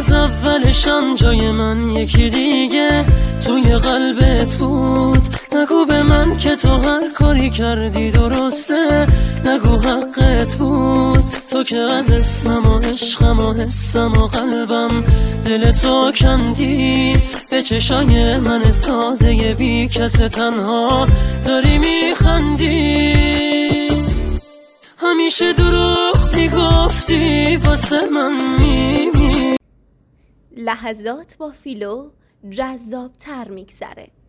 از اولشم جای من یکی دیگه توی قلبت بود. نگو به من که تو هر کاری کردی درسته، نگو حقت بود. تو که از اسمم و عشقم و حسم و قلبم دل تو کندی. به چشای من ساده بی کس تنها داری میخندی. همیشه دروغ میگفتی واسه من لحظات با فیلو جذاب تر میگذره.